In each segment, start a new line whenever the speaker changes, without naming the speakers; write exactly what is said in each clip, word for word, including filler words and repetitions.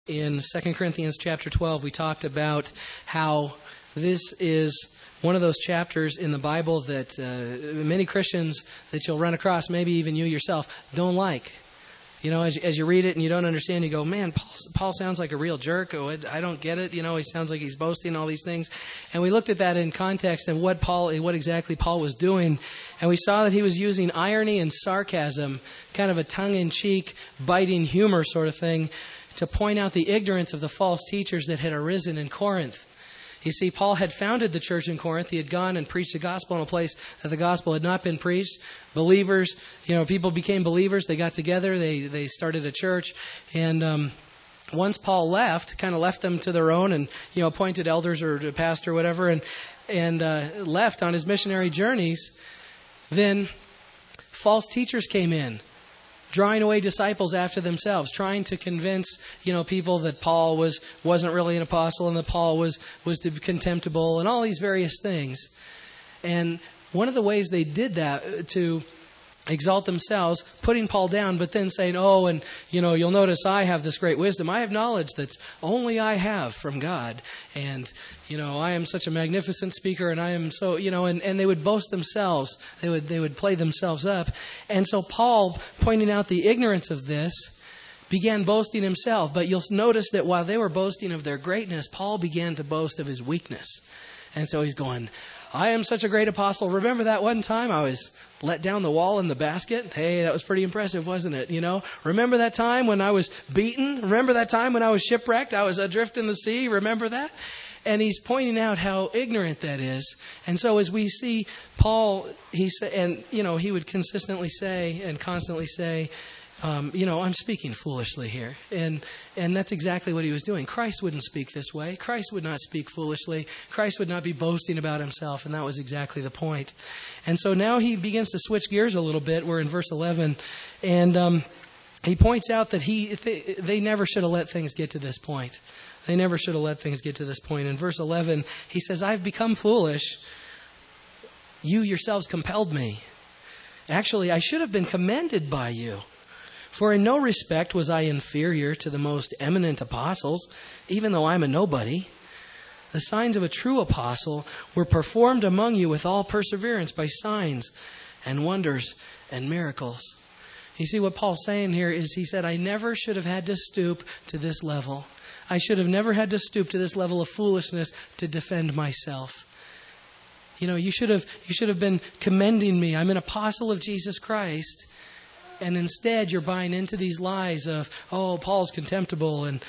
in Second Corinthians chapter twelve, we talked about how this is one of those chapters in the Bible that uh, many Christians that you'll run across, maybe even you yourself, don't like. You know, as, as you read it and you don't understand, you go, man, Paul, Paul sounds like a real jerk. Oh, I don't get it. You know, he sounds like he's boasting all these things. And we looked at that in context and what Paul, what exactly Paul was doing. And we saw that he was using irony and sarcasm, kind of a tongue-in-cheek, biting humor sort of thing, to point out the ignorance of the false teachers that had arisen in Corinth. You see, Paul had founded the church in Corinth. He had gone and preached the gospel in a place that the gospel had not been preached. Believers, you know, people became believers. They got together. They they started a church. And um, once Paul left, kind of left them to their own and, you know, appointed elders or a pastor or whatever and, and uh, left on his missionary journeys, then false teachers came in, drawing away disciples after themselves, trying to convince, you know, people that Paul was, wasn't really an apostle and that Paul was, was contemptible and all these various things. And one of the ways they did that to exalt themselves, putting Paul down, but then saying, oh, and, you know, you'll notice I have this great wisdom. I have knowledge that's only I have from God. And, you know, I am such a magnificent speaker and I am so, you know, and, and they would boast themselves. They would, they would play themselves up. And so Paul, pointing out the ignorance of this, began boasting himself. But you'll notice that while they were boasting of their greatness, Paul began to boast of his weakness. And so he's going, I am such a great apostle. Remember that one time I was let down the wall in the basket? Hey, that was pretty impressive, wasn't it? You know, remember that time when I was beaten? Remember that time when I was shipwrecked? I was adrift in the sea. Remember that? And he's pointing out how ignorant that is. And so as we see Paul, he sa- and, you know, he would consistently say and constantly say, Um, you know, I'm speaking foolishly here. And and that's exactly what he was doing. Christ wouldn't speak this way. Christ would not speak foolishly. Christ would not be boasting about himself. And that was exactly the point. And so now he begins to switch gears a little bit. We're in verse eleven. And um, he points out that he they, they never should have let things get to this point. They never should have let things get to this point. In verse eleven, he says, I've become foolish. You yourselves compelled me. Actually, I should have been commended by you. For in no respect was I inferior to the most eminent apostles, even though I'm a nobody. The signs of a true apostle were performed among you with all perseverance by signs and wonders and miracles. You see what Paul's saying here is he said, I never should have had to stoop to this level. I should have never had to stoop to this level of foolishness to defend myself. You know, you should have, you should have been commending me. I'm an apostle of Jesus Christ. And instead, you're buying into these lies of, oh, Paul's contemptible. And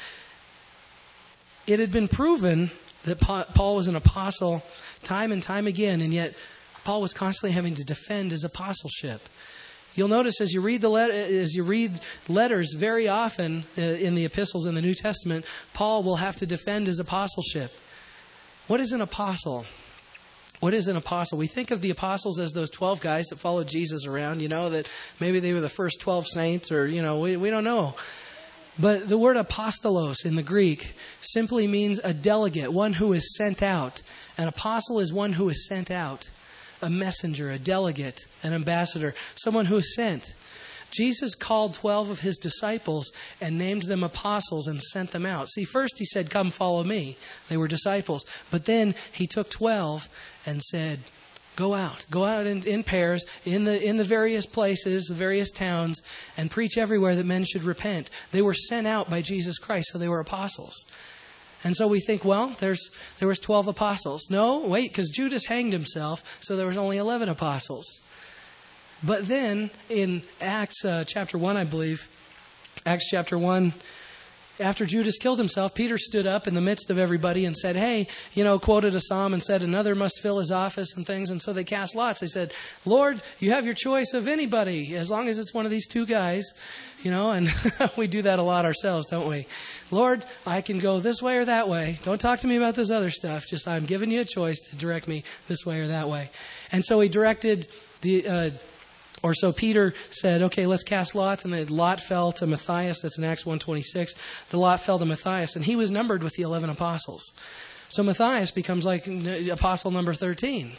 it had been proven that Paul was an apostle time and time again. And yet, Paul was constantly having to defend his apostleship. You'll notice as you read the let- as you read letters very often in the epistles in the New Testament, Paul will have to defend his apostleship. What is an apostle? What is an apostle? We think of the apostles as those twelve guys that followed Jesus around, you know, that maybe they were the first twelve saints or, you know, we, we don't know. But the word apostolos in the Greek simply means a delegate, one who is sent out. An apostle is one who is sent out, a messenger, a delegate, an ambassador, someone who is sent. Jesus called twelve of his disciples and named them apostles and sent them out. See, first he said, come follow me. They were disciples. But then he took twelve and said, go out. Go out in, in pairs, in the in the various places, the various towns, and preach everywhere that men should repent. They were sent out by Jesus Christ, so they were apostles. And so we think, well, there's there was twelve apostles. No, wait, because Judas hanged himself, so there was only eleven apostles. But then in Acts uh, chapter one, I believe, Acts chapter one, after Judas killed himself, Peter stood up in the midst of everybody and said, hey, you know, quoted a psalm and said, another must fill his office and things. And so they cast lots. They said, Lord, you have your choice of anybody, as long as it's one of these two guys, you know, and we do that a lot ourselves, don't we? Lord, I can go this way or that way. Don't talk to me about this other stuff. Just I'm giving you a choice to direct me this way or that way. And so he directed the... Uh, Or so Peter said, okay, let's cast lots. And the lot fell to Matthias. That's in Acts one twenty-six. The lot fell to Matthias. And he was numbered with the eleven apostles. So Matthias becomes like apostle number thirteen.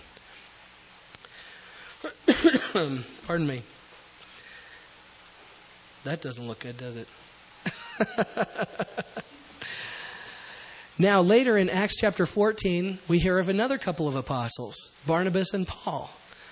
Pardon me. That doesn't look good, does it? Now, later in Acts chapter fourteen, we hear of another couple of apostles, Barnabas and Paul.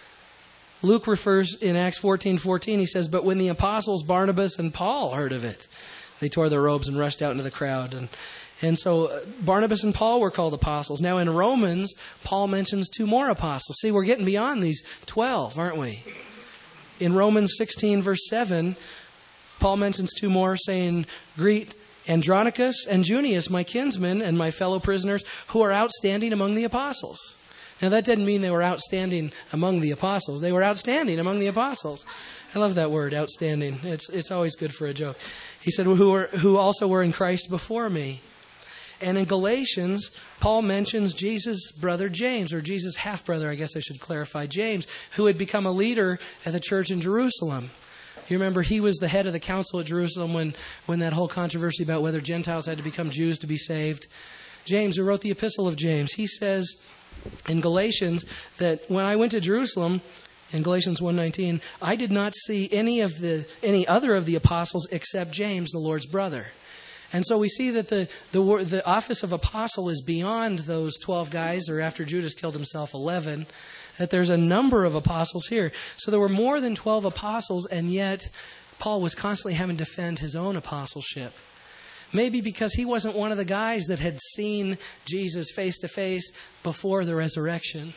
Luke refers in Acts fourteen fourteen, he says, "But when the apostles Barnabas and Paul heard of it, they tore their robes and rushed out into the crowd." And, and so Barnabas and Paul were called apostles. Now in Romans, Paul mentions two more apostles. See, we're getting beyond these twelve, aren't we? In Romans sixteen verse seven, Paul mentions two more, saying, "Greet Andronicus and Junius, my kinsmen and my fellow prisoners, who are outstanding among the apostles." Now, that didn't mean they were outstanding among the apostles. They were outstanding among the apostles. I love that word, outstanding. It's it's always good for a joke. He said, who, were, who also were in Christ before me. And in Galatians, Paul mentions Jesus' brother James, or Jesus' half-brother, I guess I should clarify, James, who had become a leader at the church in Jerusalem. You remember he was the head of the council at Jerusalem when, when that whole controversy about whether Gentiles had to become Jews to be saved. James, who wrote the epistle of James, he says in Galatians that when I went to Jerusalem, in Galatians one nineteen, I did not see any of the any other of the apostles except James, the Lord's brother. And so we see that the, the the office of apostle is beyond those twelve guys, or after Judas killed himself, eleven, that there's a number of apostles here. So there were more than twelve apostles, and yet Paul was constantly having to defend his own apostleship. Maybe because he wasn't one of the guys that had seen Jesus face to face before the resurrection.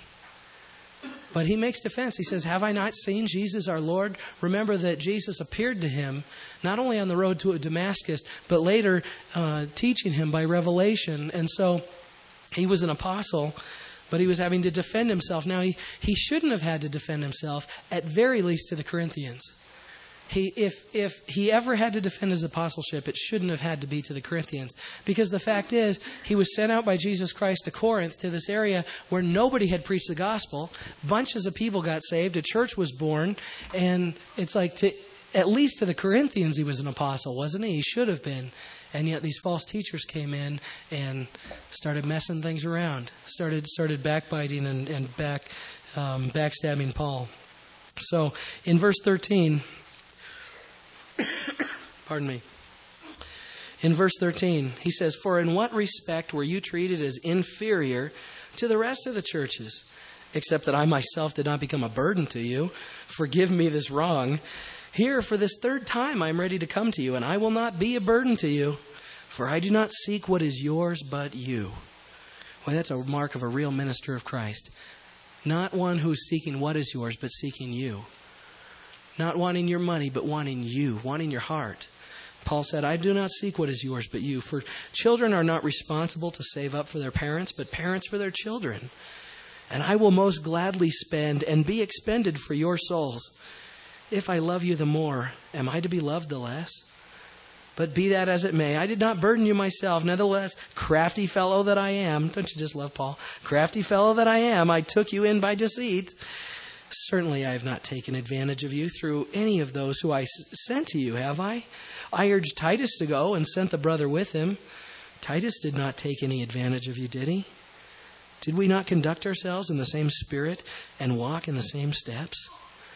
But he makes defense. He says, "Have I not seen Jesus our Lord?" Remember that Jesus appeared to him, not only on the road to Damascus, but later uh, teaching him by revelation. And so he was an apostle, but he was having to defend himself. Now, he, he shouldn't have had to defend himself, at very least to the Corinthians. He, if, if he ever had to defend his apostleship, it shouldn't have had to be to the Corinthians. Because the fact is, he was sent out by Jesus Christ to Corinth, to this area where nobody had preached the gospel. Bunches of people got saved. A church was born. And it's like, to, at least to the Corinthians, he was an apostle, wasn't he? He should have been. And yet these false teachers came in and started messing things around. Started started backbiting and, and back um, backstabbing Paul. So in verse thirteen... Pardon me. In verse thirteen, he says, "For in what respect were you treated as inferior to the rest of the churches, except that I myself did not become a burden to you? Forgive me this wrong. Here, for this third time, I am ready to come to you, and I will not be a burden to you, for I do not seek what is yours, but you." Well, that's a mark of a real minister of Christ. Not one who is seeking what is yours, but seeking you. Not wanting your money, but wanting you, wanting your heart. Paul said, "I do not seek what is yours, but you. For children are not responsible to save up for their parents, but parents for their children. And I will most gladly spend and be expended for your souls. If I love you the more, am I to be loved the less? But be that as it may, I did not burden you myself. Nevertheless, crafty fellow that I am," don't you just love Paul? "Crafty fellow that I am, I took you in by deceit. Certainly I have not taken advantage of you through any of those who I s- sent to you, have I? I urged Titus to go and sent the brother with him. Titus did not take any advantage of you, did he? Did we not conduct ourselves in the same spirit and walk in the same steps?"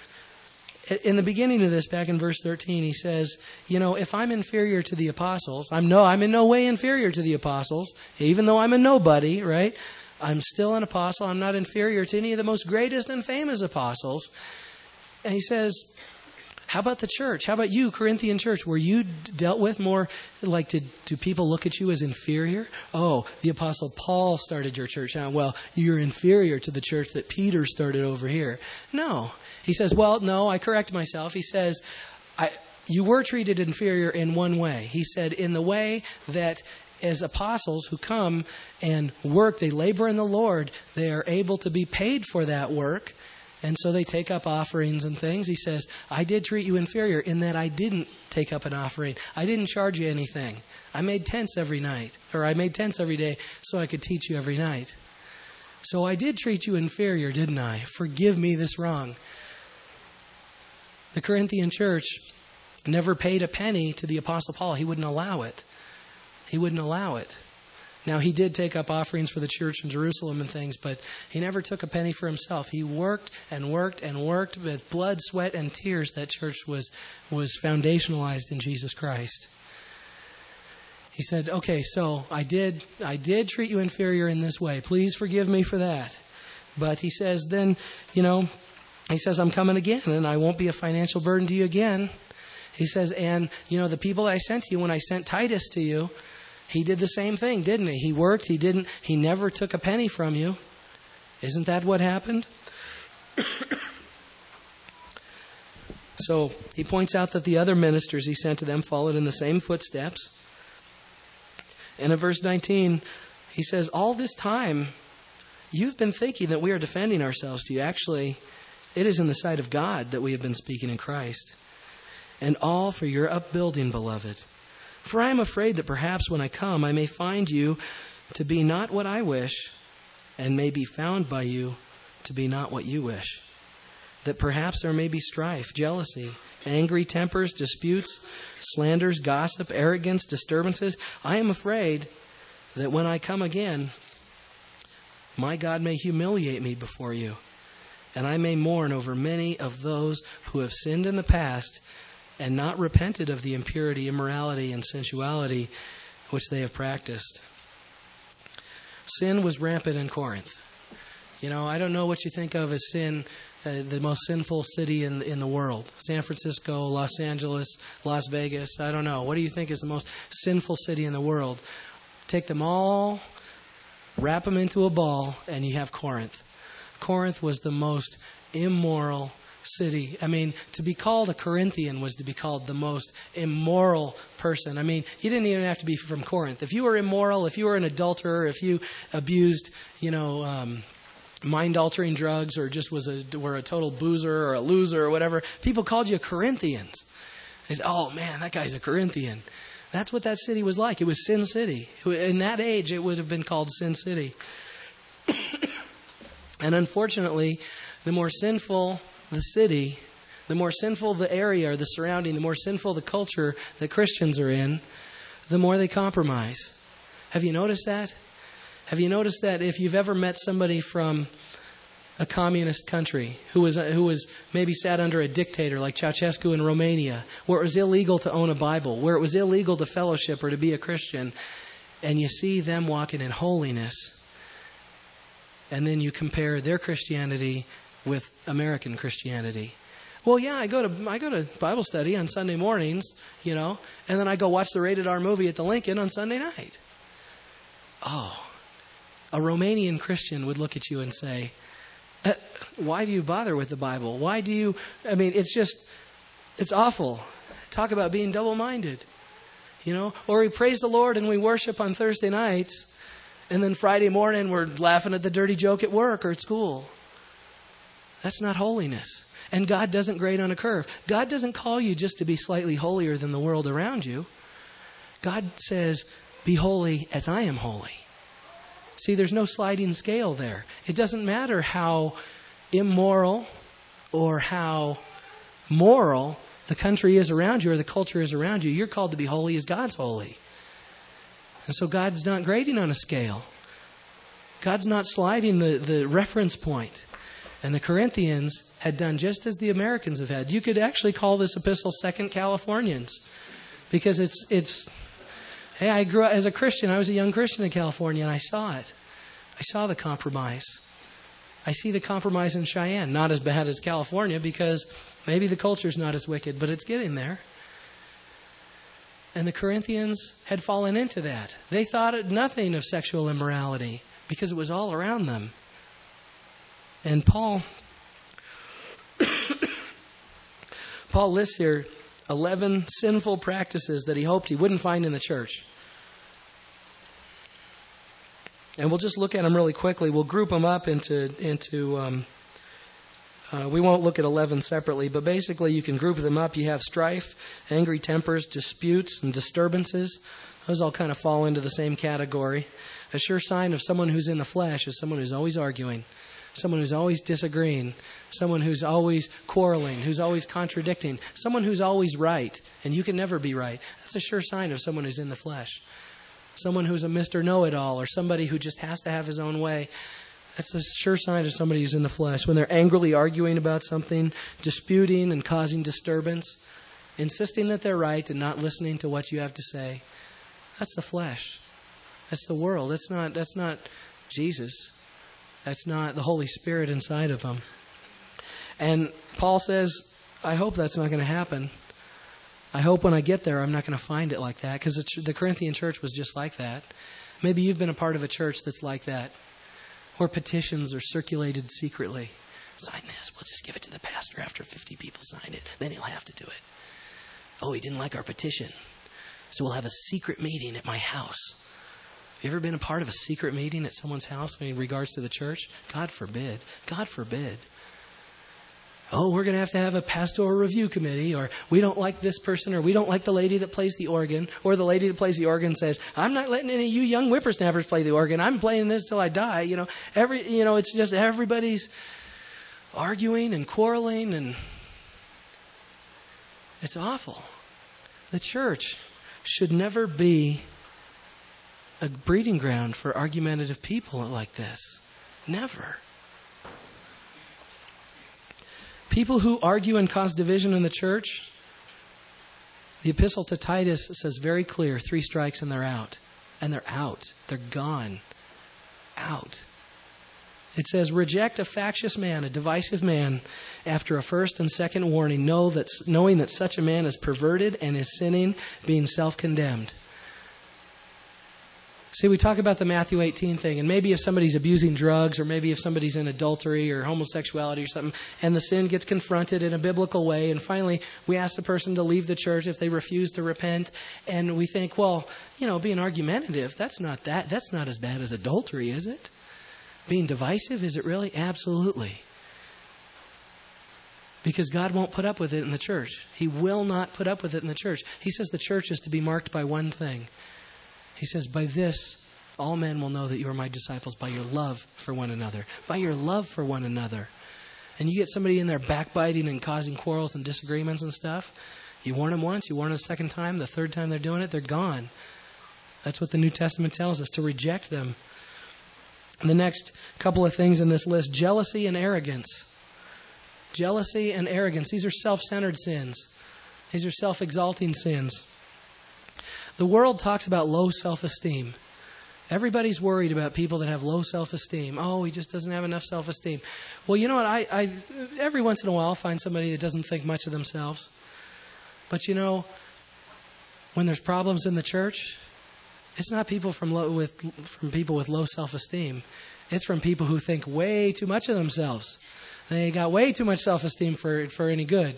In the beginning of this, back in verse thirteen, he says, you know, if I'm inferior to the apostles, I'm no, I'm in no way inferior to the apostles, even though I'm a nobody, right? I'm still an apostle. I'm not inferior to any of the most greatest and famous apostles. And he says, how about the church? How about you, Corinthian church? Were you dealt with more like, did, do people look at you as inferior? Oh, the apostle Paul started your church. Now, well, you're inferior to the church that Peter started over here. No. He says, well, no, I correct myself. He says, I, you were treated inferior in one way. He said, in the way that as apostles who come and work, they labor in the Lord, they are able to be paid for that work. And so they take up offerings and things. He says, I did treat you inferior in that I didn't take up an offering. I didn't charge you anything. I made tents every night, or I made tents every day so I could teach you every night. So I did treat you inferior, didn't I? Forgive me this wrong. The Corinthian church never paid a penny to the Apostle Paul. He wouldn't allow it. He wouldn't allow it. Now, he did take up offerings for the church in Jerusalem and things, but he never took a penny for himself. He worked and worked and worked with blood, sweat, and tears. That church was, was foundationalized in Jesus Christ. he said, okay, so I did, I did treat you inferior in this way. Please forgive me for that. But he says, then, you know, he says, I'm coming again, and I won't be a financial burden to you again. He says, and, you know, the people that I sent to you, when I sent Titus to you, he did the same thing, didn't he? He worked. He didn't, he never took a penny from you. Isn't that what happened? So he points out that the other ministers he sent to them followed in the same footsteps. And in verse nineteen, he says, all this time, you've been thinking that we are defending ourselves to you. Actually, it is in the sight of God that we have been speaking in Christ. And all for your upbuilding, beloved. For I am afraid that perhaps when I come, I may find you to be not what I wish, and may be found by you to be not what you wish. That perhaps there may be strife, jealousy, angry tempers, disputes, slanders, gossip, arrogance, disturbances. I am afraid that when I come again, my God may humiliate me before you, and I may mourn over many of those who have sinned in the past and not repented of the impurity, immorality, and sensuality which they have practiced. Sin was rampant in Corinth. You know, I don't know what you think of as sin, uh, the most sinful city in in the world. San Francisco, Los Angeles, Las Vegas, I don't know. What do you think is the most sinful city in the world? Take them all, wrap them into a ball, and you have Corinth. Corinth was the most immoral city. I mean, to be called a Corinthian was to be called the most immoral person. I mean, you didn't even have to be from Corinth. If you were immoral, if you were an adulterer, if you abused, you know, um, mind-altering drugs, or just was a were a total boozer or a loser or whatever, people called you Corinthians. They said, "Oh man, that guy's a Corinthian." That's what that city was like. It was Sin City. In that age, it would have been called Sin City. And unfortunately, the more sinful the city, the more sinful the area or the surrounding, the more sinful the culture that Christians are in, the more they compromise. Have you noticed that? Have you noticed that if you've ever met somebody from a communist country who was who was maybe sat under a dictator like Ceausescu in Romania, where it was illegal to own a Bible, where it was illegal to fellowship or to be a Christian, and you see them walking in holiness, and then you compare their Christianity with American Christianity. Well, yeah, I go to I go to Bible study on Sunday mornings, you know, and then I go watch the rated R movie at the Lincoln on Sunday night. Oh, a Romanian Christian would look at you and say, uh, why do you bother with the Bible? Why do you, I mean, it's just, it's awful. Talk about being double-minded, you know? Or we praise the Lord and we worship on Thursday nights, and then Friday morning we're laughing at the dirty joke at work or at school. That's not holiness. And God doesn't grade on a curve. God doesn't call you just to be slightly holier than the world around you. God says, be holy as I am holy. See, there's no sliding scale there. It doesn't matter how immoral or how moral the country is around you or the culture is around you. You're called to be holy as God's holy. And so God's not grading on a scale. God's not sliding the, the reference point. And the Corinthians had done just as the Americans have had. You could actually call this epistle Second Californians, because it's it's. Hey, I grew up as a Christian. I was a young Christian in California, and I saw it. I saw the compromise. I see the compromise in Cheyenne. Not as bad as California, because maybe the culture's not as wicked, but it's getting there. And the Corinthians had fallen into that. They thought nothing of sexual immorality because it was all around them. And Paul, Paul lists here eleven sinful practices that he hoped he wouldn't find in the church. And we'll just look at them really quickly. We'll group them up into, into um, uh, we won't look at eleven separately, but basically you can group them up. You have strife, angry tempers, disputes, and disturbances. Those all kind of fall into the same category. A sure sign of someone who's in the flesh is someone who's always arguing, someone who's always disagreeing, someone who's always quarreling, who's always contradicting, someone who's always right, and you can never be right. That's a sure sign of someone who's in the flesh. Someone who's a Mister Know-It-All, or somebody who just has to have his own way. That's a sure sign of somebody who's in the flesh. When they're angrily arguing about something, disputing and causing disturbance, insisting that they're right and not listening to what you have to say, That's the flesh. That's the world. That's not, that's not Jesus. That's not the Holy Spirit inside of them. And Paul says, I hope that's not going to happen. I hope when I get there, I'm not going to find it like that, because the, the Corinthian church was just like that. Maybe you've been a part of a church that's like that, where petitions are circulated secretly. Sign this. We'll just give it to the pastor after fifty people sign it. Then he'll have to do it. Oh, he didn't like our petition, so we'll have a secret meeting at my house. Have you ever been a part of a secret meeting at someone's house in regards to the church? God forbid. God forbid. Oh, we're going to have to have a pastoral review committee, or we don't like this person, or we don't like the lady that plays the organ, or the lady that plays the organ says, I'm not letting any of you young whippersnappers play the organ. I'm playing this till I die. You know, every, you know, it's just everybody's arguing and quarreling, and it's awful. The church should never be a breeding ground for argumentative people like this. Never. People who argue and cause division in the church, the epistle to Titus says very clear, three strikes and they're out. And they're out. They're gone. Out. It says, reject a factious man, a divisive man, after a first and second warning, know that, knowing that such a man is perverted and is sinning, being self-condemned. See, we talk about the Matthew eighteen thing, and maybe if somebody's abusing drugs, or maybe if somebody's in adultery or homosexuality or something, and the sin gets confronted in a biblical way, and finally we ask the person to leave the church if they refuse to repent, and we think, well, you know, being argumentative, that's not that, that's not as bad as adultery, is it? Being divisive, is it really? Absolutely. Because God won't put up with it in the church. He will not put up with it in the church. He says the church is to be marked by one thing. He says, by this, all men will know that you are my disciples, by your love for one another. By your love for one another. And you get somebody in there backbiting and causing quarrels and disagreements and stuff. You warn them once, you warn them a second time, the third time they're doing it, they're gone. That's what the New Testament tells us, to reject them. And the next couple of things in this list, jealousy and arrogance. Jealousy and arrogance. These are self-centered sins. These are self-exalting sins. The world talks about low self-esteem. Everybody's worried about people that have low self-esteem. Oh, he just doesn't have enough self-esteem. Well, you know what? I, I every once in a while find somebody that doesn't think much of themselves. But you know, when there's problems in the church, it's not people from low, with from people with low self-esteem. It's from people who think way too much of themselves. They got way too much self-esteem for for any good.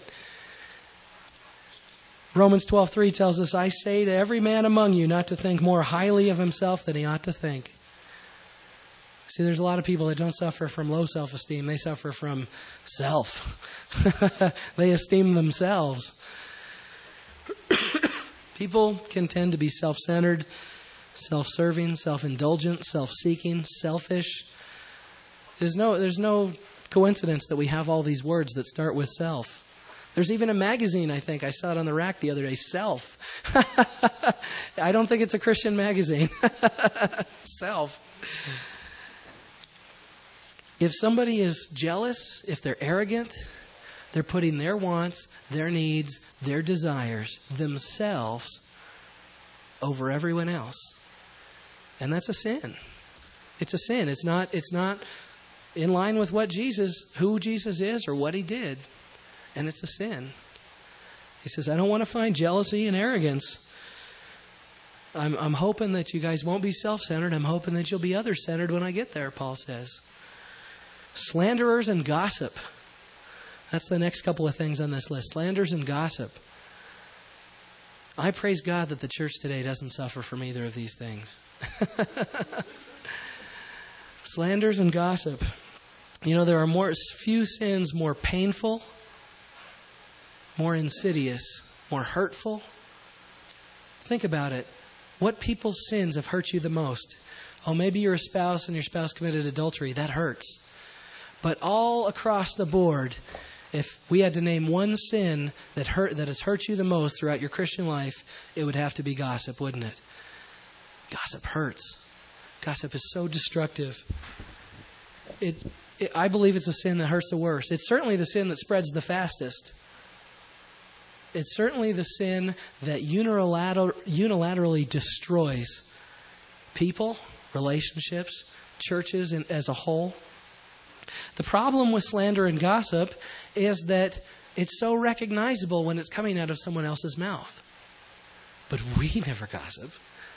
Romans twelve three tells us, I say to every man among you not to think more highly of himself than he ought to think. See, there's a lot of people that don't suffer from low self-esteem. They suffer from self. They esteem themselves. People can tend to be self-centered, self-serving, self-indulgent, self-seeking, selfish. There's no, there's no coincidence that we have all these words that start with self. There's even a magazine, I think. I saw it on the rack the other day. Self. I don't think it's a Christian magazine. Self. If somebody is jealous, if they're arrogant, they're putting their wants, their needs, their desires, themselves over everyone else. And that's a sin. It's a sin. It's not, it's not in line with what Jesus, who Jesus is or what he did. And it's a sin. He says, I don't want to find jealousy and arrogance. I'm, I'm hoping that you guys won't be self-centered. I'm hoping that you'll be other-centered when I get there, Paul says. Slanderers and gossip. That's the next couple of things on this list. Slanders and gossip. I praise God that the church today doesn't suffer from either of these things. Slanders and gossip. You know, there are more few sins more painful, more insidious, more hurtful. Think about it. What people's sins have hurt you the most? Oh, maybe you're a spouse and your spouse committed adultery. That hurts. But all across the board, if we had to name one sin that hurt that has hurt you the most throughout your Christian life, it would have to be gossip, wouldn't it? Gossip hurts. Gossip is so destructive. It, it, I believe it's a sin that hurts the worst. It's certainly the sin that spreads the fastest. It's certainly the sin that unilateral, unilaterally destroys people, relationships, churches in, as a whole. The problem with slander and gossip is that it's so recognizable when it's coming out of someone else's mouth. But we never gossip.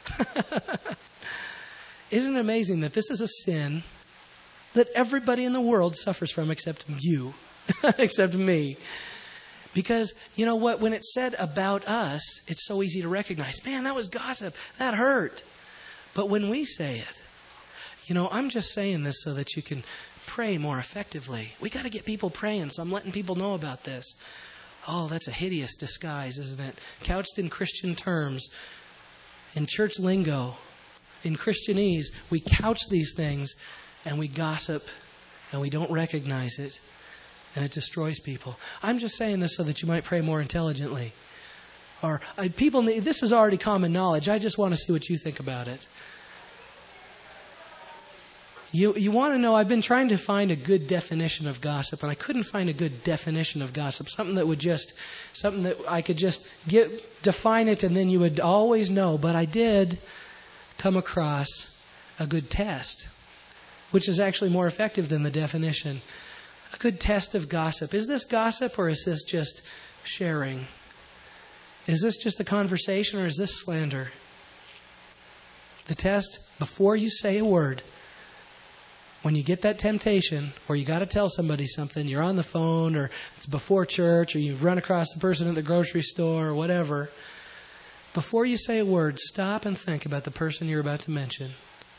Isn't it amazing that this is a sin that everybody in the world suffers from except you, except me? Because, you know what, when it's said about us, it's so easy to recognize, man, that was gossip, that hurt. But when we say it, you know, I'm just saying this so that you can pray more effectively. We got to get people praying, so I'm letting people know about this. Oh, that's a hideous disguise, isn't it? Couched in Christian terms, in church lingo, in Christianese, we couch these things and we gossip and we don't recognize it, and it destroys people. I'm just saying this so that you might pray more intelligently. Or uh, people need, this is already common knowledge. I just want to see what you think about it. You you want to know, I've been trying to find a good definition of gossip, and I couldn't find a good definition of gossip. Something that would just, something that I could just get, define it and then you would always know. But I did come across a good test, which is actually more effective than the definition. A good test of gossip. Is this gossip or is this just sharing? Is this just a conversation or is this slander? The test, before you say a word, when you get that temptation where you got to tell somebody something, you're on the phone or it's before church or you run across the person at the grocery store or whatever, before you say a word, stop and think about the person you're about to mention.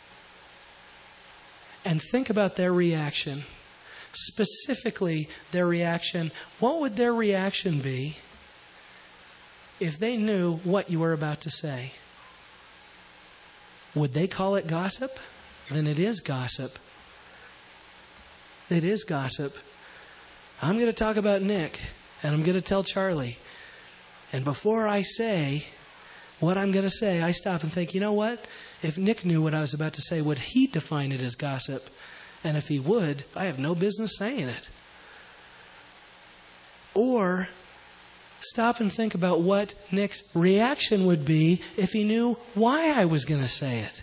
And think about their reaction. Specifically, their reaction. What would their reaction be if they knew what you were about to say? Would they call it gossip? Then it is gossip. It is gossip. I'm going to talk about Nick, and I'm going to tell Charlie. And before I say what I'm going to say, I stop and think, you know what? If Nick knew what I was about to say, would he define it as gossip? And if he would, I have no business saying it. Or stop and think about what Nick's reaction would be if he knew why I was going to say it.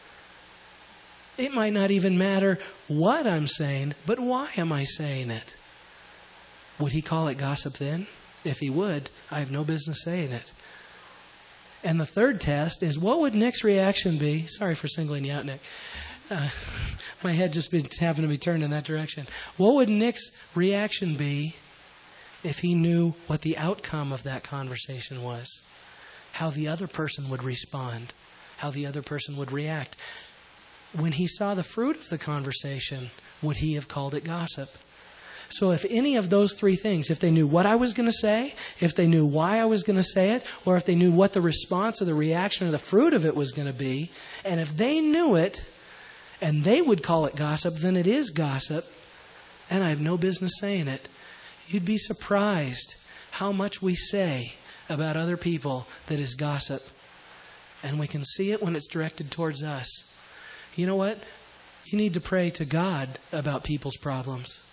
It might not even matter what I'm saying, but why am I saying it? Would he call it gossip then? If he would, I have no business saying it. And the third test is, what would Nick's reaction be? Sorry for singling you out, Nick. Uh, my head just been happened to be turned in that direction. What would Nick's reaction be if he knew what the outcome of that conversation was? How the other person would respond? How the other person would react? When he saw the fruit of the conversation, would he have called it gossip? So if any of those three things, if they knew what I was going to say, if they knew why I was going to say it, or if they knew what the response or the reaction or the fruit of it was going to be, and if they knew it, and they would call it gossip, then it is gossip, and I have no business saying it. You'd be surprised how much we say about other people that is gossip. And we can see it when it's directed towards us. You know what? You need to pray to God about people's problems.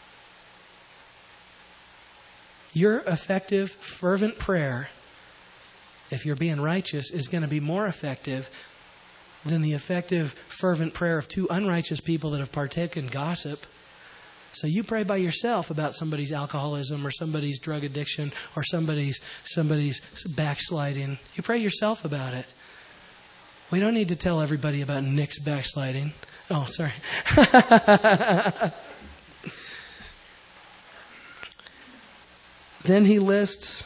Your effective, fervent prayer, if you're being righteous, is going to be more effective than the effective, fervent prayer of two unrighteous people that have partaken in gossip. So you pray by yourself about somebody's alcoholism or somebody's drug addiction or somebody's somebody's backsliding. You pray yourself about it. We don't need to tell everybody about Nick's backsliding. Oh, sorry. Then he lists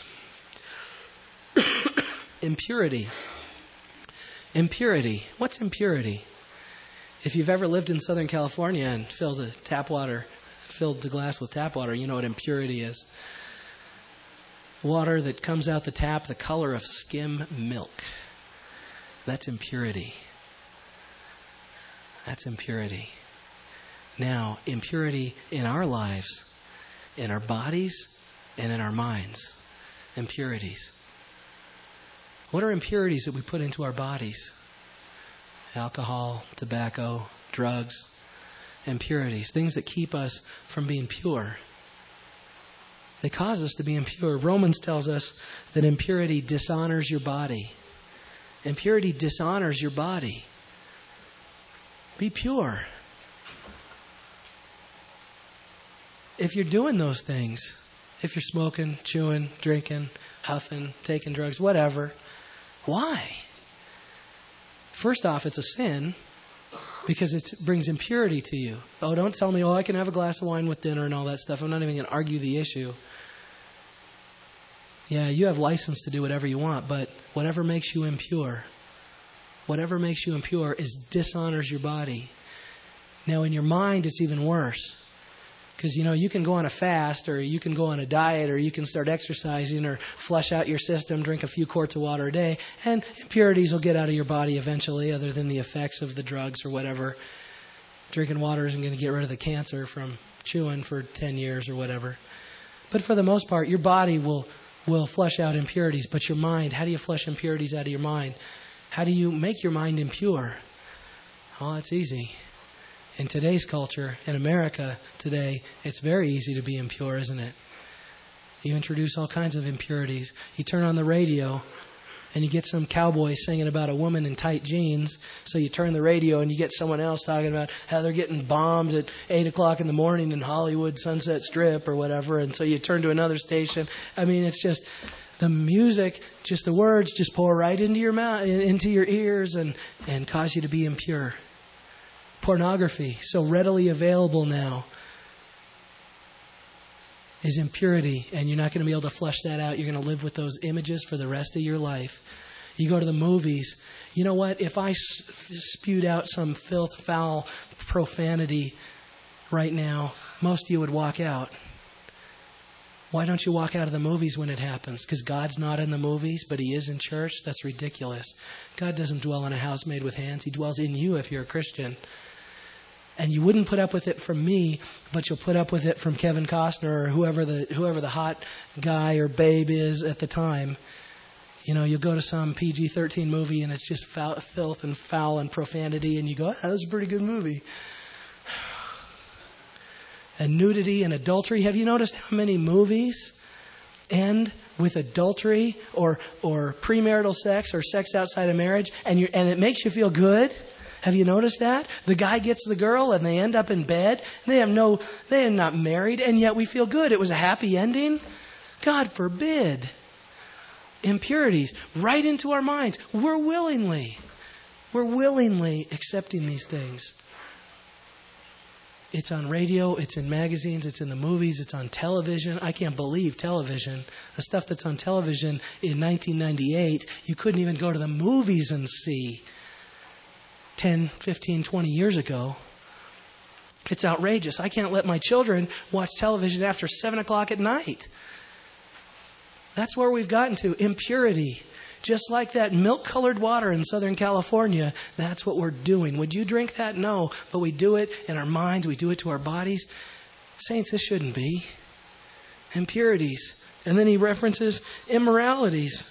impurity. Impurity. What's impurity? If you've ever lived in Southern California and filled the tap water, filled the glass with tap water, you know what impurity is. Water that comes out the tap the color of skim milk. That's impurity. That's impurity. Now, impurity in our lives, in our bodies, and in our minds. Impurities. What are impurities that we put into our bodies? Alcohol, tobacco, drugs. Impurities. Things that keep us from being pure. They cause us to be impure. Romans tells us that impurity dishonors your body. Impurity dishonors your body. Be pure. If you're doing those things, if you're smoking, chewing, drinking, huffing, taking drugs, whatever, why? First off, it's a sin because it brings impurity to you. Oh, don't tell me, oh, I can have a glass of wine with dinner and all that stuff. I'm not even going to argue the issue. Yeah, you have license to do whatever you want, but whatever makes you impure, whatever makes you impure is dishonors your body. Now, in your mind, it's even worse. Because, you know, you can go on a fast, or you can go on a diet, or you can start exercising, or flush out your system, drink a few quarts of water a day, and impurities will get out of your body eventually, other than the effects of the drugs or whatever. Drinking water isn't going to get rid of the cancer from chewing for ten years or whatever. But for the most part, your body will, will flush out impurities. But your mind, how do you flush impurities out of your mind? How do you make your mind impure? Oh, it's easy. In today's culture, in America today, it's very easy to be impure, isn't it? You introduce all kinds of impurities. You turn on the radio and you get some cowboy singing about a woman in tight jeans. So you turn the radio and you get someone else talking about how they're getting bombed at eight o'clock in the morning in Hollywood Sunset Strip or whatever. And so you turn to another station. I mean, it's just the music, just the words just pour right into your mouth, into your ears and, and cause you to be impure. Pornography, so readily available now, is impurity, and you're not going to be able to flush that out. You're going to live with those images for the rest of your life. You go to the movies. You know what? If I spewed out some filth, foul profanity right now, most of you would walk out. Why don't you walk out of the movies when it happens? Because God's not in the movies, but He is in church? That's ridiculous. God doesn't dwell in a house made with hands. He dwells in you if you're a Christian. And you wouldn't put up with it from me, but you'll put up with it from Kevin Costner or whoever the whoever the hot guy or babe is at the time. You know, you'll go to some P G thirteen movie and it's just foul, filth and foul and profanity, and you go, oh, that was a pretty good movie. And nudity and adultery. Have you noticed how many movies end with adultery or or premarital sex or sex outside of marriage, and you and it makes you feel good? Have you noticed that? The guy gets the girl and they end up in bed. They have no, they are not married, and yet we feel good. It was a happy ending. God forbid. Impurities right into our minds. We're willingly, we're willingly accepting these things. It's on radio, it's in magazines, it's in the movies, it's on television. I can't believe television. The stuff that's on television in nineteen ninety-eight, you couldn't even go to the movies and see ten, fifteen, twenty years ago. It's outrageous. I can't let my children watch television after seven o'clock at night. That's where we've gotten to. Impurity. Just like that milk-colored water in Southern California, that's what we're doing. Would you drink that? No. But we do it in our minds. We do it to our bodies. Saints, this shouldn't be. Impurities. And then he references immoralities.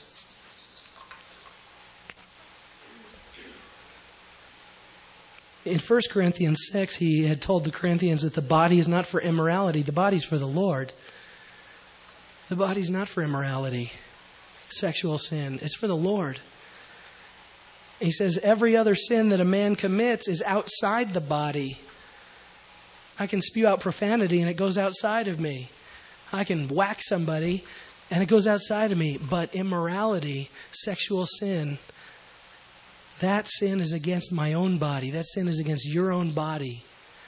In First Corinthians six, he had told the Corinthians that the body is not for immorality. The body's for the Lord. The body's not for immorality, sexual sin. It's for the Lord. He says every other sin that a man commits is outside the body. I can spew out profanity and it goes outside of me. I can whack somebody and it goes outside of me. But immorality, sexual sin, that sin is against my own body. That sin is against your own body.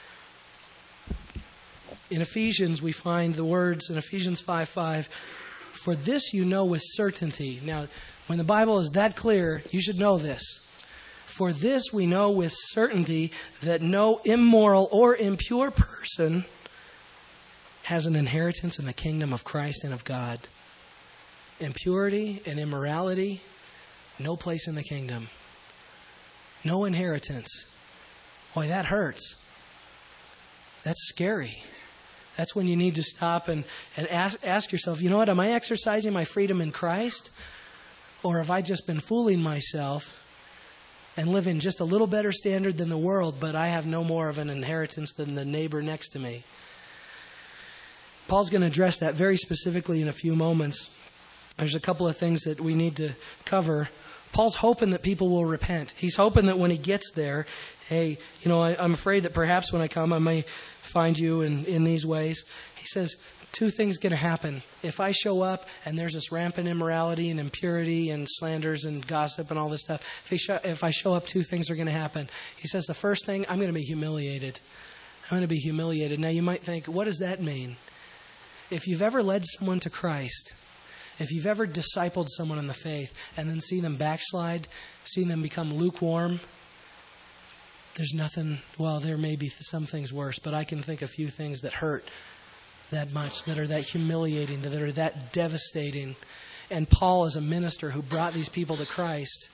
In Ephesians, we find the words in Ephesians five five, for this you know with certainty. Now, when the Bible is that clear, you should know this. For this we know with certainty that no immoral or impure person has an inheritance in the kingdom of Christ and of God. Impurity and immorality, no place in the kingdom. No inheritance. Boy, that hurts. That's scary. That's when you need to stop and, and ask, ask yourself, you know what, am I exercising my freedom in Christ? Or have I just been fooling myself and living just a little better standard than the world, but I have no more of an inheritance than the neighbor next to me? Paul's going to address that very specifically in a few moments. There's a couple of things that we need to cover. Paul's hoping that people will repent. He's hoping that when he gets there, hey, you know, I, I'm afraid that perhaps when I come, I may find you in, in these ways. He says, two things going to happen. If I show up and there's this rampant immorality and impurity and slanders and gossip and all this stuff, if, he sh- if I show up, two things are going to happen. He says the first thing, I'm going to be humiliated. I'm going to be humiliated. Now you might think, what does that mean? If you've ever led someone to Christ, if you've ever discipled someone in the faith and then see them backslide, see them become lukewarm, there's nothing, well, there may be some things worse, but I can think of a few things that hurt that much, that are that humiliating, that are that devastating. And Paul, as a minister who brought these people to Christ,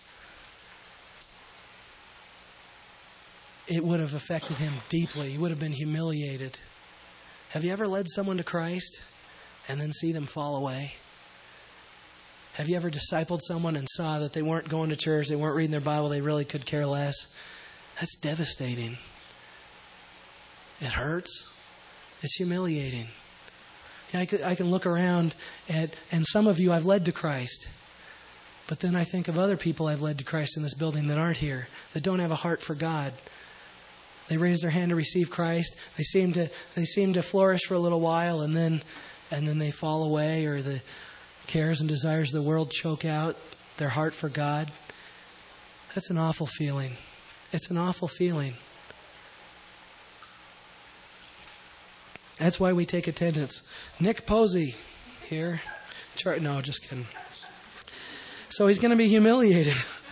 it would have affected him deeply. He would have been humiliated. Have you ever led someone to Christ and then see them fall away? Have you ever discipled someone and saw that they weren't going to church, they weren't reading their Bible, they really could care less? That's devastating. It hurts. It's humiliating. Yeah, I, could, I can look around at, and some of you I've led to Christ. But then I think of other people I've led to Christ in this building that aren't here, that don't have a heart for God. They raise their hand to receive Christ. They seem to they seem to flourish for a little while, and then and then they fall away, or the cares and desires of the world choke out their heart for God. That's an awful feeling. It's an awful feeling. That's why we take attendance. Nick Posey here. Char- no, just kidding. So he's going to be humiliated.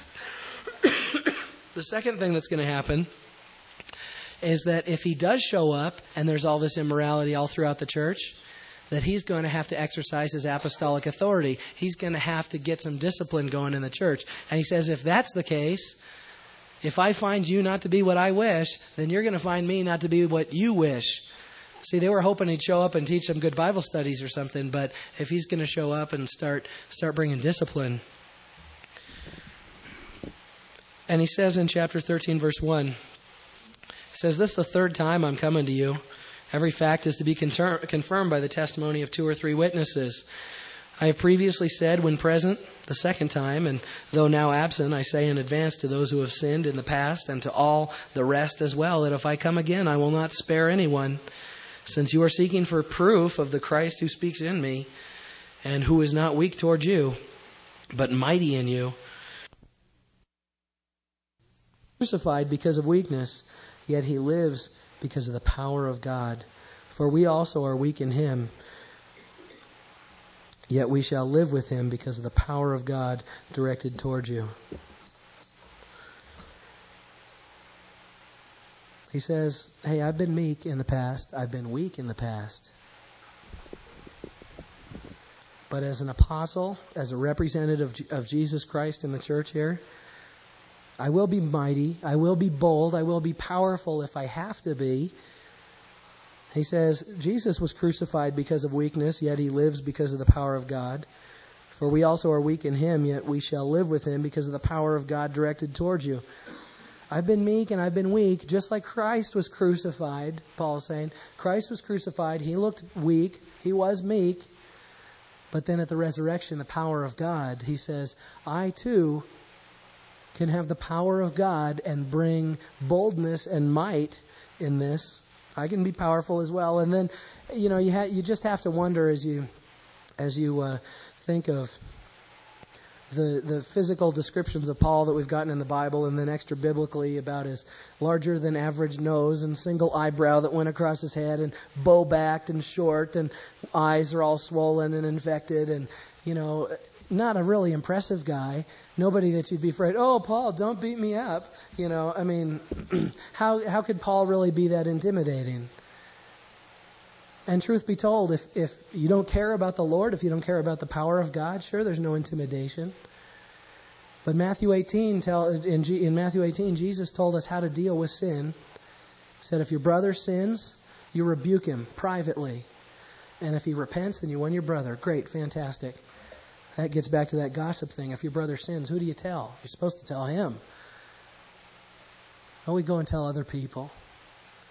The second thing that's going to happen is that if he does show up and there's all this immorality all throughout the church, that he's going to have to exercise his apostolic authority. He's going to have to get some discipline going in the church. And he says, if that's the case, if I find you not to be what I wish, then you're going to find me not to be what you wish. See, they were hoping he'd show up and teach some good Bible studies or something, but if he's going to show up and start start bringing discipline. And he says in chapter thirteen, verse one, he says, this is the third time I'm coming to you. Every fact is to be conter- confirmed by the testimony of two or three witnesses. I have previously said when present the second time, and though now absent, I say in advance to those who have sinned in the past and to all the rest as well, that if I come again, I will not spare anyone. Since you are seeking for proof of the Christ who speaks in me, and who is not weak toward you, but mighty in you, crucified because of weakness, yet he lives because of the power of God. For we also are weak in him, yet we shall live with him because of the power of God directed toward you. He says, hey, I've been meek in the past. I've been weak in the past. But as an apostle, as a representative of Jesus Christ in the church here, I will be mighty. I will be bold. I will be powerful if I have to be. He says, Jesus was crucified because of weakness, yet he lives because of the power of God. For we also are weak in him, yet we shall live with him because of the power of God directed towards you. I've been meek and I've been weak, just like Christ was crucified, Paul is saying. Christ was crucified. He looked weak. He was meek. But then at the resurrection, the power of God, he says, I too can have the power of God and bring boldness and might in this. I can be powerful as well. And then, you know, you ha- you just have to wonder as you as you uh, think of the the physical descriptions of Paul that we've gotten in the Bible, and then extra biblically about his larger than average nose and single eyebrow that went across his head, and bow backed and short, and eyes are all swollen and infected, and you know, not a really impressive guy. Nobody that you'd be afraid, oh, Paul, don't beat me up. You know, I mean, how how could Paul really be that intimidating? And truth be told, if, if you don't care about the Lord, if you don't care about the power of God, sure, there's no intimidation. But Matthew eighteen, tell, in, G, in Matthew eighteen, Jesus told us how to deal with sin. He said, if your brother sins, you rebuke him privately. And if he repents, then you win your brother. Great, fantastic. That gets back to that gossip thing. If your brother sins, who do you tell? You're supposed to tell him. Oh, we go and tell other people.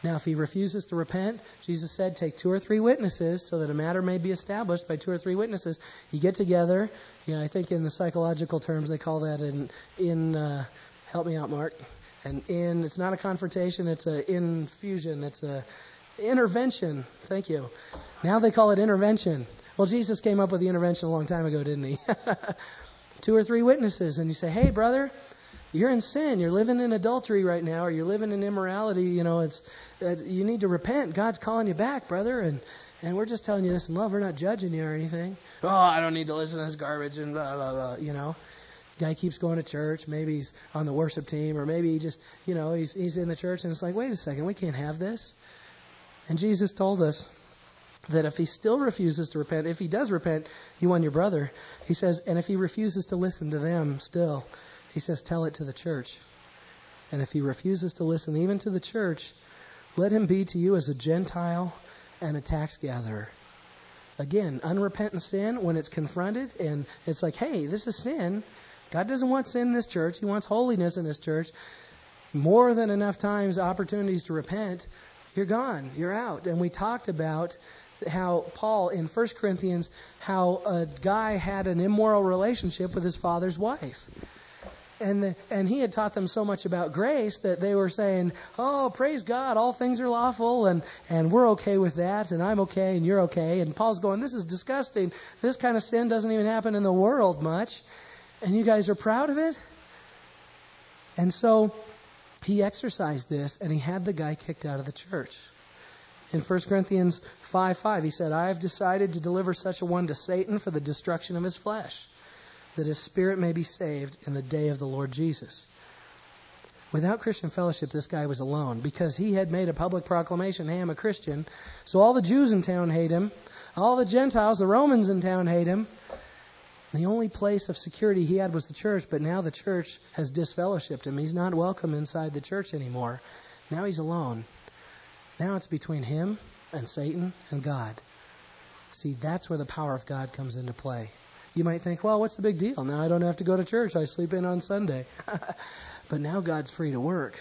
Now, if he refuses to repent, Jesus said, take two or three witnesses so that a matter may be established by two or three witnesses. You get together. You know, I think in the psychological terms they call that in, in uh, help me out, Mark. And in, it's not a confrontation, it's an infusion, it's a intervention. Thank you. Now they call it intervention. Well, Jesus came up with the intervention a long time ago, didn't he? Two or three witnesses, and you say, hey, brother, you're in sin. You're living in adultery right now, or you're living in immorality. You know, it's uh, you need to repent. God's calling you back, brother, and and we're just telling you this in love. We're not judging you or anything. Oh, I don't need to listen to this garbage and blah, blah, blah, you know. Guy keeps going to church. Maybe he's on the worship team, or maybe he just, you know, he's he's in the church, and it's like, wait a second, we can't have this. And Jesus told us that if he still refuses to repent, if he does repent, you won your brother. He says, and if he refuses to listen to them still, he says, tell it to the church. And if he refuses to listen even to the church, let him be to you as a Gentile and a tax gatherer. Again, unrepentant sin, when it's confronted and it's like, hey, this is sin. God doesn't want sin in this church. He wants holiness in this church. More than enough times, opportunities to repent. You're gone. You're out. And we talked about how Paul in First Corinthians, how a guy had an immoral relationship with his father's wife. And the, and he had taught them so much about grace that they were saying, oh, praise God, all things are lawful, and, and we're okay with that, and I'm okay, and you're okay. And Paul's going, this is disgusting. This kind of sin doesn't even happen in the world much. And you guys are proud of it? And so he exercised this, and he had the guy kicked out of the church. In First Corinthians five five, he said, I have decided to deliver such a one to Satan for the destruction of his flesh, that his spirit may be saved in the day of the Lord Jesus. Without Christian fellowship, this guy was alone because he had made a public proclamation, hey, I'm a Christian. So all the Jews in town hate him. All the Gentiles, the Romans in town hate him. The only place of security he had was the church, but now the church has disfellowshipped him. He's not welcome inside the church anymore. Now he's alone. Now it's between him and Satan and God. See, that's where the power of God comes into play. You might think, well, what's the big deal? Now I don't have to go to church. I sleep in on Sunday. But now God's free to work.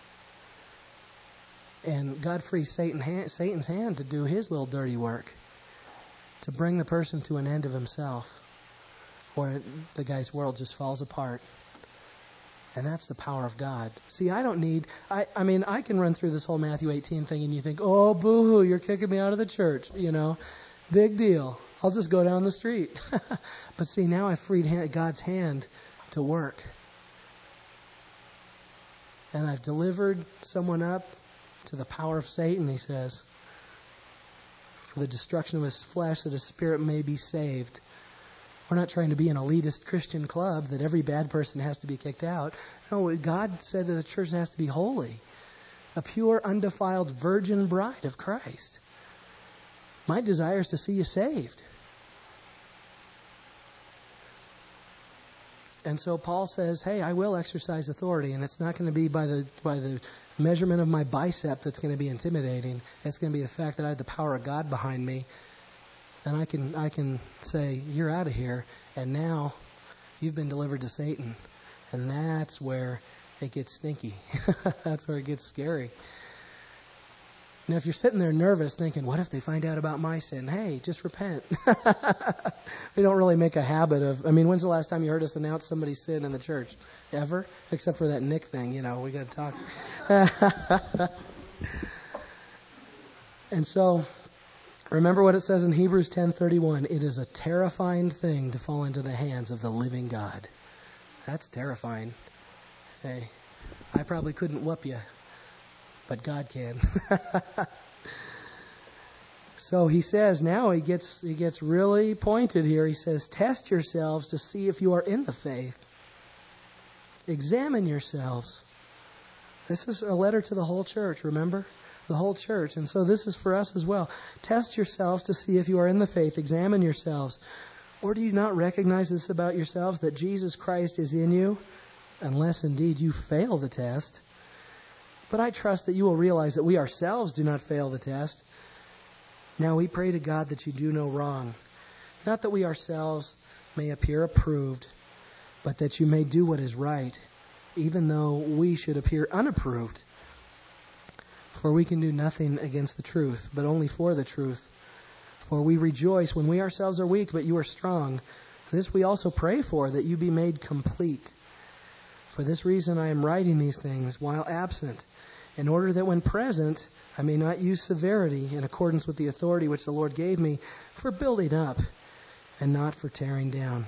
And God frees Satan hand, Satan's hand to do his little dirty work, to bring the person to an end of himself, where the guy's world just falls apart. And that's the power of God. See, I don't need, I, I mean, I can run through this whole Matthew eighteen thing and you think, oh, boo-hoo, you're kicking me out of the church, you know. Big deal. I'll just go down the street. But see, now I've freed God's hand to work. And I've delivered someone up to the power of Satan, he says, for the destruction of his flesh, that his spirit may be saved. We're not trying to be an elitist Christian club that every bad person has to be kicked out. No, God said that the church has to be holy. A pure, undefiled virgin bride of Christ. My desire is to see you saved. And so Paul says, hey, I will exercise authority, and it's not going to be by the by the measurement of my bicep that's going to be intimidating. It's going to be the fact that I have the power of God behind me. And I can I can say, you're out of here, and now you've been delivered to Satan. And that's where it gets stinky. That's where it gets scary. Now, if you're sitting there nervous thinking, what if they find out about my sin? Hey, just repent. We don't really make a habit of, I mean, when's the last time you heard us announce somebody's sin in the church? Ever? Except for that Nick thing, you know, we got to talk. And so, remember what it says in Hebrews ten thirty-one. It is a terrifying thing to fall into the hands of the living God. That's terrifying. Hey, I probably couldn't whoop you, but God can. So he says, now he gets he gets really pointed here. He says, test yourselves to see if you are in the faith. Examine yourselves. This is a letter to the whole church, remember? The whole church. And so this is for us as well. Test yourselves to see if you are in the faith. Examine yourselves. Or do you not recognize this about yourselves, that Jesus Christ is in you, unless indeed you fail the test? But I trust that you will realize that we ourselves do not fail the test. Now we pray to God that you do no wrong. Not that we ourselves may appear approved, but that you may do what is right, even though we should appear unapproved. For we can do nothing against the truth, but only for the truth. For we rejoice when we ourselves are weak, but you are strong. This we also pray for, that you be made complete. For this reason I am writing these things while absent, in order that when present I may not use severity in accordance with the authority which the Lord gave me for building up and not for tearing down.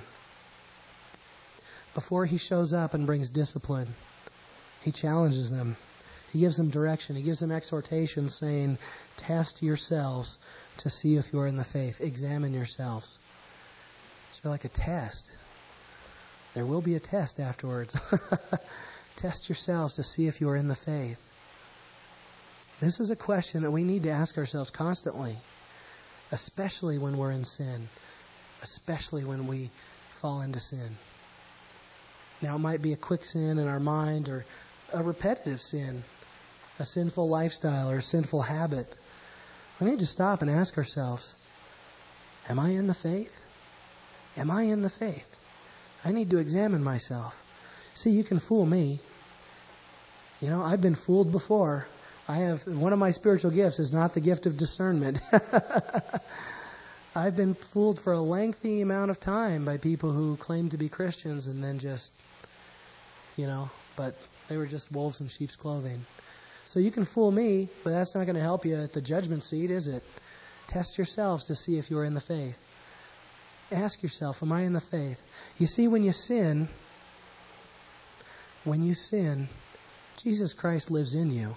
Before he shows up and brings discipline, he challenges them. He gives them direction. He gives them exhortation saying, test yourselves to see if you are in the faith. Examine yourselves. So like a test. There will be a test afterwards. Test yourselves to see if you are in the faith. This is a question that we need to ask ourselves constantly, especially when we're in sin, especially when we fall into sin. Now, it might be a quick sin in our mind or a repetitive sin, a sinful lifestyle or a sinful habit. We need to stop and ask ourselves, am I in the faith? Am I in the faith? I need to examine myself. See, you can fool me. You know, I've been fooled before. I have, one of my spiritual gifts is not the gift of discernment. I've been fooled for a lengthy amount of time by people who claim to be Christians and then just, you know, but they were just wolves in sheep's clothing. So you can fool me, but that's not going to help you at the judgment seat, is it? Test yourselves to see if you are in the faith. Ask yourself, am I in the faith? You see, when you sin, when you sin, Jesus Christ lives in you.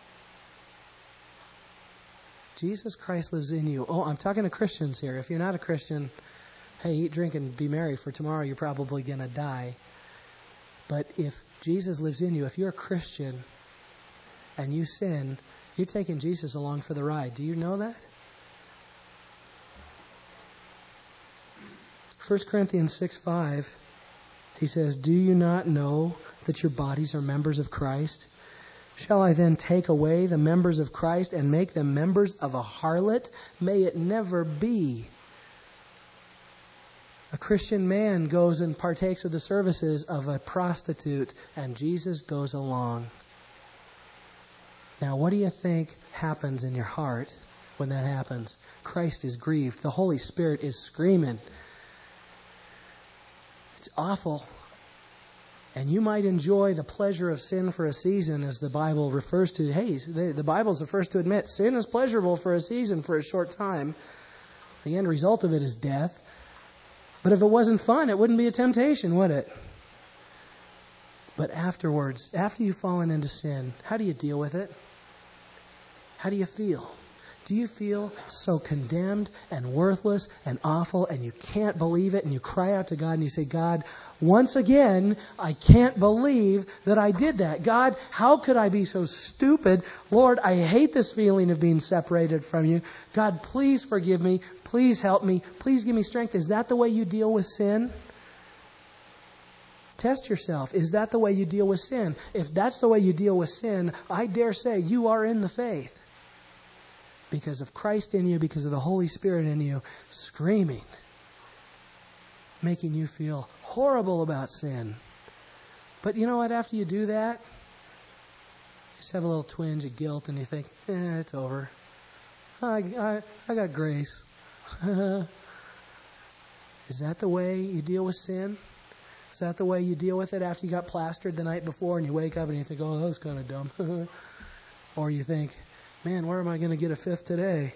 Jesus Christ lives in you. Oh, I'm talking to Christians here. If you're not a Christian, hey, eat, drink, and be merry, for tomorrow you're probably going to die. But if Jesus lives in you, if you're a Christian and you sin, you're taking Jesus along for the ride. Do you know that? First Corinthians six five, he says, do you not know that your bodies are members of Christ? Shall I then take away the members of Christ and make them members of a harlot? May it never be. A Christian man goes and partakes of the services of a prostitute, and Jesus goes along. Now, what do you think happens in your heart when that happens? Christ is grieved. The Holy Spirit is screaming. It's awful. And you might enjoy the pleasure of sin for a season, as the Bible refers to. Hey, the Bible is the first to admit sin is pleasurable for a season, for a short time. The end result of it is death. But if it wasn't fun, it wouldn't be a temptation, would it? But afterwards, after you've fallen into sin, how do you deal with it? How do you feel? Do you feel so condemned and worthless and awful and you can't believe it and you cry out to God and you say, God, once again, I can't believe that I did that. God, how could I be so stupid? Lord, I hate this feeling of being separated from you. God, please forgive me. Please help me. Please give me strength. Is that the way you deal with sin? Test yourself. Is that the way you deal with sin? If that's the way you deal with sin, I dare say you are in the faith. Because of Christ in you, because of the Holy Spirit in you, screaming, making you feel horrible about sin. But you know what? After you do that, you just have a little twinge of guilt and you think, eh, it's over. I, I, I got grace. Is that the way you deal with sin? Is that the way you deal with it after you got plastered the night before and you wake up and you think, oh, that was kind of dumb? Or you think, man, where am I going to get a fifth today?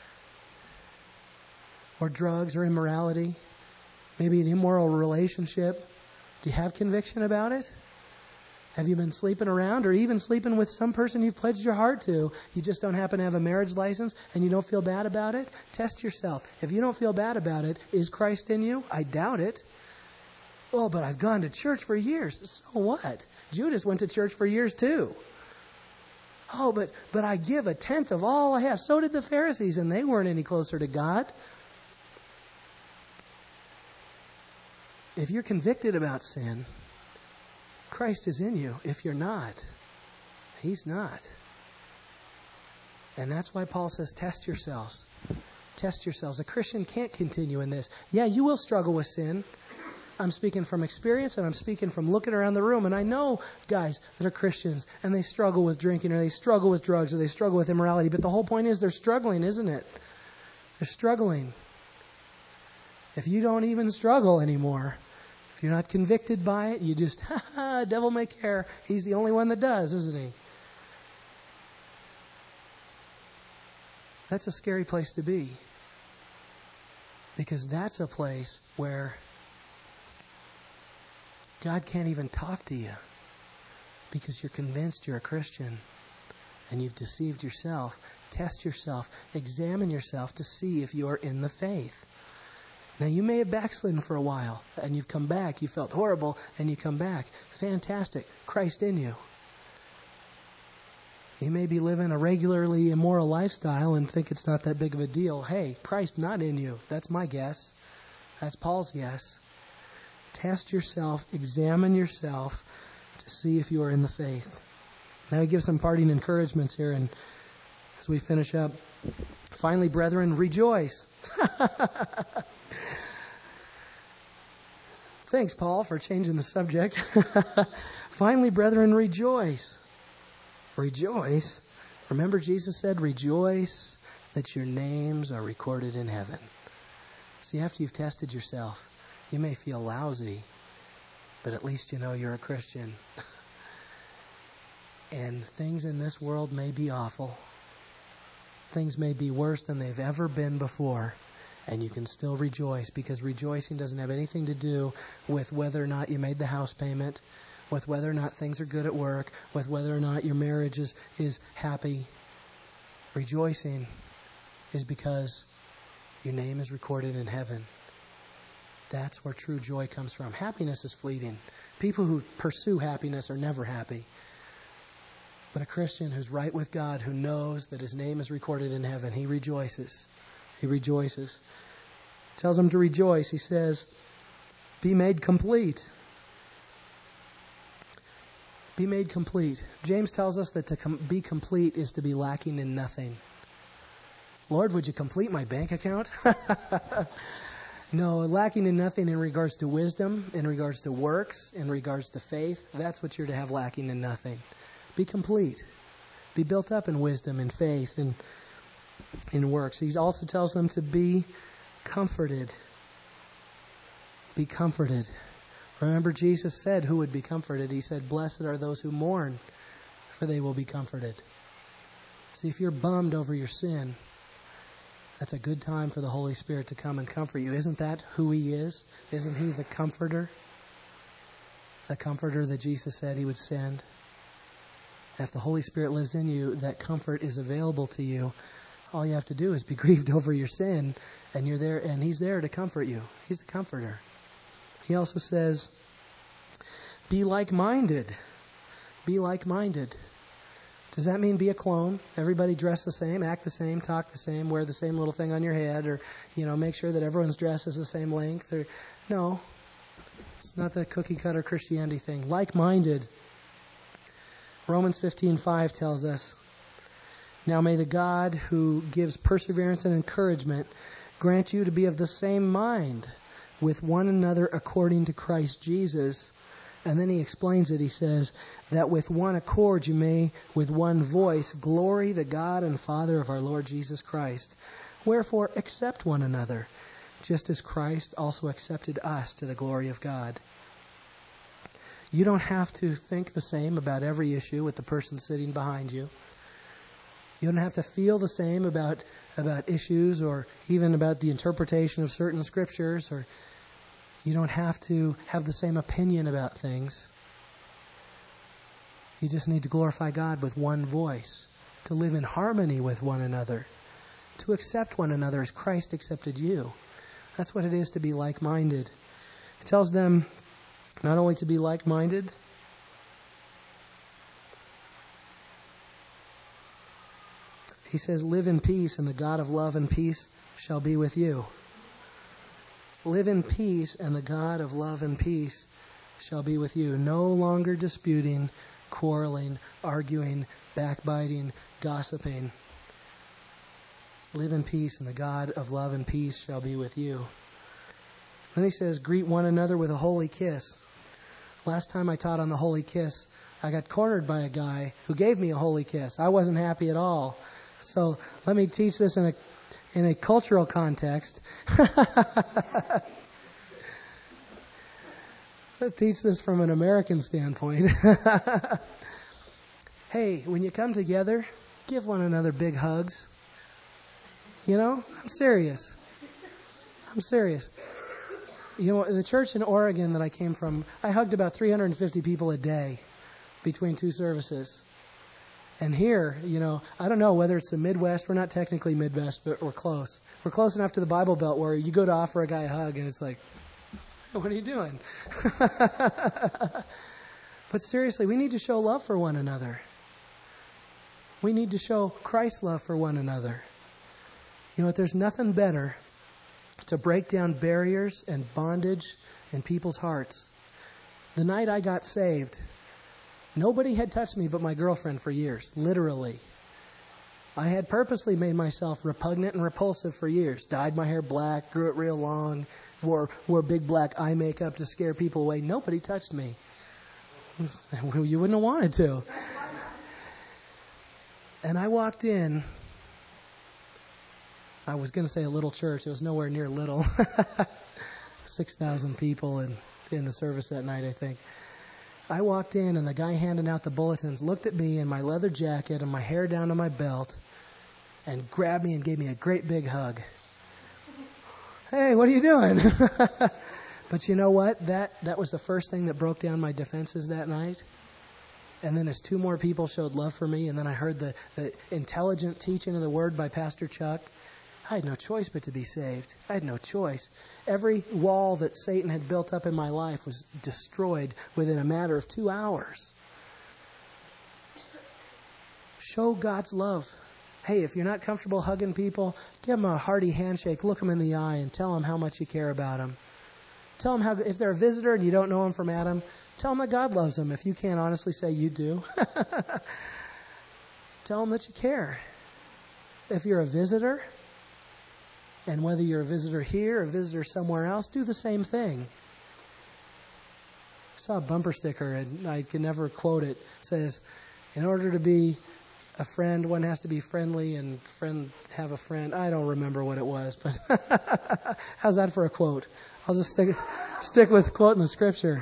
Or drugs or immorality. Maybe an immoral relationship. Do you have conviction about it? Have you been sleeping around or even sleeping with some person you've pledged your heart to? You just don't happen to have a marriage license and you don't feel bad about it? Test yourself. If you don't feel bad about it, is Christ in you? I doubt it. Oh, but I've gone to church for years. So what? Judas went to church for years too. Oh, but, but I give a tenth of all I have. So did the Pharisees, and they weren't any closer to God. If you're convicted about sin, Christ is in you. If you're not, He's not. And that's why Paul says, test yourselves. Test yourselves. A Christian can't continue in this. Yeah, you will struggle with sin. I'm speaking from experience, and I'm speaking from looking around the room. And I know guys that are Christians, and they struggle with drinking, or they struggle with drugs, or they struggle with immorality. But the whole point is they're struggling, isn't it? They're struggling. If you don't even struggle anymore, if you're not convicted by it, you just, ha ha, devil may care. He's the only one that does, isn't he? That's a scary place to be. Because that's a place where God can't even talk to you. Because you're convinced you're a Christian. And you've deceived yourself. Test yourself. Examine yourself to see if you are in the faith. Now, you may have backslidden for a while, and you've come back. You felt horrible, and you come back. Fantastic. Christ in you. You may be living a regularly immoral lifestyle and think it's not that big of a deal. Hey, Christ not in you. That's my guess. That's Paul's guess. Test yourself. Examine yourself to see if you are in the faith. Now, he gives some parting encouragements here, and as we finish up, finally, brethren, rejoice. Thanks, Paul, for changing the subject. Finally, brethren, rejoice. Rejoice. Remember, Jesus said, rejoice that your names are recorded in heaven. See, after you've tested yourself, you may feel lousy, but at least you know you're a Christian. And things in this world may be awful. Things may be worse than they've ever been before. And you can still rejoice, because rejoicing doesn't have anything to do with whether or not you made the house payment, with whether or not things are good at work, with whether or not your marriage is, is happy. Rejoicing is because your name is recorded in heaven. That's where true joy comes from. Happiness is fleeting. People who pursue happiness are never happy. But a Christian who's right with God, who knows that his name is recorded in heaven, he rejoices. He rejoices. He tells him to rejoice. He says, be made complete. Be made complete. James tells us that to com- be complete is to be lacking in nothing. Lord, would you complete my bank account? No, lacking in nothing in regards to wisdom, in regards to works, in regards to faith. That's what you're to have, lacking in nothing. Be complete. Be built up in wisdom and faith and in works. He also tells them to be comforted. Be comforted. Remember, Jesus said who would be comforted. He said, blessed are those who mourn, for they will be comforted. See, if you're bummed over your sin, that's a good time for the Holy Spirit to come and comfort you. Isn't that who He is? Isn't He the comforter? The comforter that Jesus said He would send. If the Holy Spirit lives in you, that comfort is available to you. All you have to do is be grieved over your sin, and you're there, and He's there to comfort you. He's the comforter. He also says, be like-minded. Be like-minded. Does that mean be a clone? Everybody dress the same, act the same, talk the same, wear the same little thing on your head, or, you know, make sure that everyone's dress is the same length? Or no, it's not the cookie-cutter Christianity thing. Like-minded. Romans fifteen five tells us, now may the God who gives perseverance and encouragement grant you to be of the same mind with one another according to Christ Jesus. And then he explains it. He says, that with one accord you may, with one voice, glory the God and Father of our Lord Jesus Christ. Wherefore accept one another, just as Christ also accepted us to the glory of God. You don't have to think the same about every issue with the person sitting behind you. You don't have to feel the same about, about issues, or even about the interpretation of certain scriptures, or you don't have to have the same opinion about things. You just need to glorify God with one voice, to live in harmony with one another, to accept one another as Christ accepted you. That's what it is to be like-minded. He tells them not only to be like-minded, he says, live in peace, and the God of love and peace shall be with you. Live in peace, and the God of love and peace shall be with you. No longer disputing, quarreling, arguing, backbiting, gossiping. Live in peace, and the God of love and peace shall be with you. Then he says, greet one another with a holy kiss. Last time I taught on the holy kiss, I got cornered by a guy who gave me a holy kiss. I wasn't happy at all. So let me teach this in a in a cultural context. Let's teach this from an American standpoint. Hey, when you come together, give one another big hugs. You know, I'm serious. I'm serious. You know, the church in Oregon that I came from, I hugged about three hundred fifty people a day between two services. And here, you know, I don't know whether it's the Midwest. We're not technically Midwest, but we're close. We're close enough to the Bible Belt where you go to offer a guy a hug and it's like, what are you doing? But seriously, we need to show love for one another. We need to show Christ's love for one another. You know what? There's nothing better to break down barriers and bondage in people's hearts. The night I got saved, nobody had touched me but my girlfriend for years, literally. I had purposely made myself repugnant and repulsive for years. Dyed my hair black, grew it real long, wore wore big black eye makeup to scare people away. Nobody touched me. You wouldn't have wanted to. And I walked in. I was going to say a little church. It was nowhere near little. six thousand people in, in the service that night, I think. I walked in, and the guy handing out the bulletins looked at me in my leather jacket and my hair down to my belt and grabbed me and gave me a great big hug. Hey, what are you doing? But you know what? That that was the first thing that broke down my defenses that night. And then as two more people showed love for me, and then I heard the, the intelligent teaching of the Word by Pastor Chuck, I had no choice but to be saved. I had no choice. Every wall that Satan had built up in my life was destroyed within a matter of two hours. Show God's love. Hey, if you're not comfortable hugging people, give them a hearty handshake, look them in the eye, and tell them how much you care about them. Tell them how, if they're a visitor and you don't know them from Adam, tell them that God loves them if you can't honestly say you do. Tell them that you care. If you're a visitor, and whether you're a visitor here or a visitor somewhere else, do the same thing. I saw a bumper sticker, and I can never quote it. It says, in order to be a friend, one has to be friendly, and friend have a friend. I don't remember what it was, but how's that for a quote? I'll just stick stick with quoting the scripture.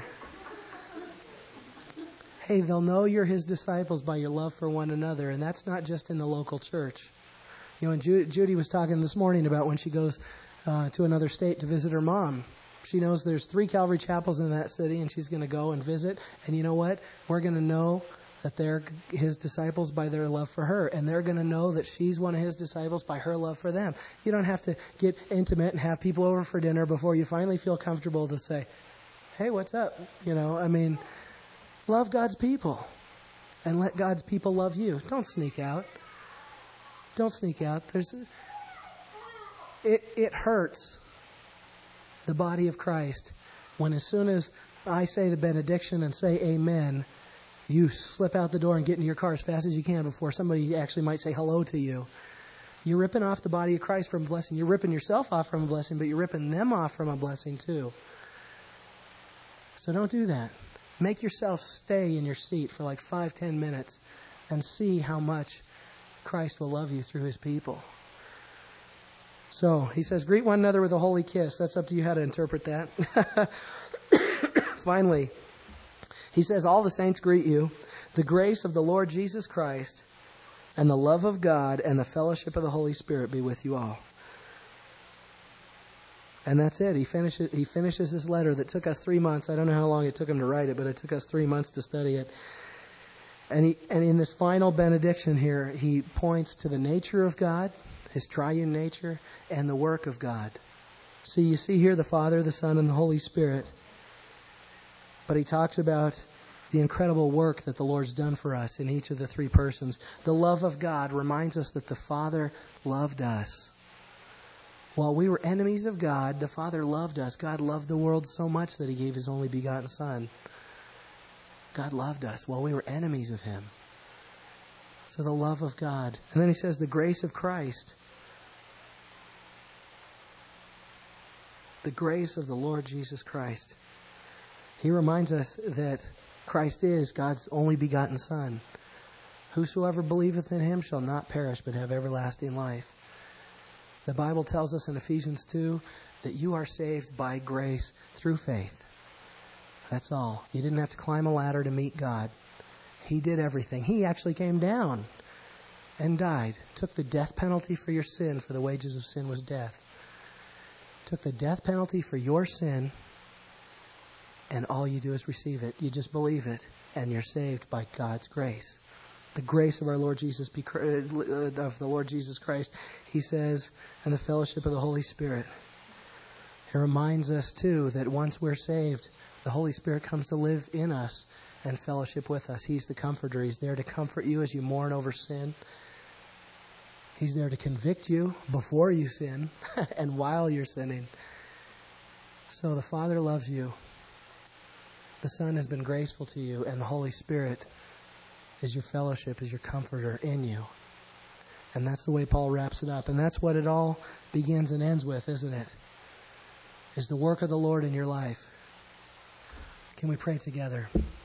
Hey, they'll know you're his disciples by your love for one another, and that's not just in the local church. You know, and Judy, Judy was talking this morning about when she goes uh, to another state to visit her mom. She knows there's three Calvary chapels in that city, and she's going to go and visit. And you know what? We're going to know that they're his disciples by their love for her. And they're going to know that she's one of his disciples by her love for them. You don't have to get intimate and have people over for dinner before you finally feel comfortable to say, hey, what's up? You know, I mean, love God's people and let God's people love you. Don't sneak out. Don't sneak out. There's, it, it hurts the body of Christ when as soon as I say the benediction and say amen, you slip out the door and get into your car as fast as you can before somebody actually might say hello to you. You're ripping off the body of Christ from a blessing. You're ripping yourself off from a blessing, but you're ripping them off from a blessing too. So don't do that. Make yourself stay in your seat for like five, ten minutes and see how much Christ will love you through his people. So he says, greet one another with a holy kiss. That's up to you how to interpret that. Finally, he says, all the saints greet you. The grace of the Lord Jesus Christ and the love of God and the fellowship of the Holy Spirit be with you all. And that's it. He finishes, he finishes this letter that took us three months. I don't know how long it took him to write it, but it took us three months to study it. And he, and in this final benediction here, he points to the nature of God, his triune nature, and the work of God. So you see here the Father, the Son, and the Holy Spirit. But he talks about the incredible work that the Lord's done for us in each of the three persons. The love of God reminds us that the Father loved us. While we were enemies of God, the Father loved us. God loved the world so much that he gave his only begotten Son. God loved us while we were enemies of him. So the love of God. And then he says the grace of Christ. The grace of the Lord Jesus Christ. He reminds us that Christ is God's only begotten Son. Whosoever believeth in him shall not perish, but have everlasting life. The Bible tells us in Ephesians two that you are saved by grace through faith. That's all. You didn't have to climb a ladder to meet God. He did everything. He actually came down and died. Took the death penalty for your sin, for the wages of sin was death. Took the death penalty for your sin, and all you do is receive it. You just believe it, and you're saved by God's grace. The grace of our Lord Jesus, of the Lord Jesus Christ, he says, and the fellowship of the Holy Spirit. It reminds us, too, that once we're saved, the Holy Spirit comes to live in us and fellowship with us. He's the comforter. He's there to comfort you as you mourn over sin. He's there to convict you before you sin and while you're sinning. So the Father loves you. The Son has been graceful to you, and the Holy Spirit is your fellowship, is your comforter in you. And that's the way Paul wraps it up. And that's what it all begins and ends with, isn't it? Is the work of the Lord in your life. Can we pray together?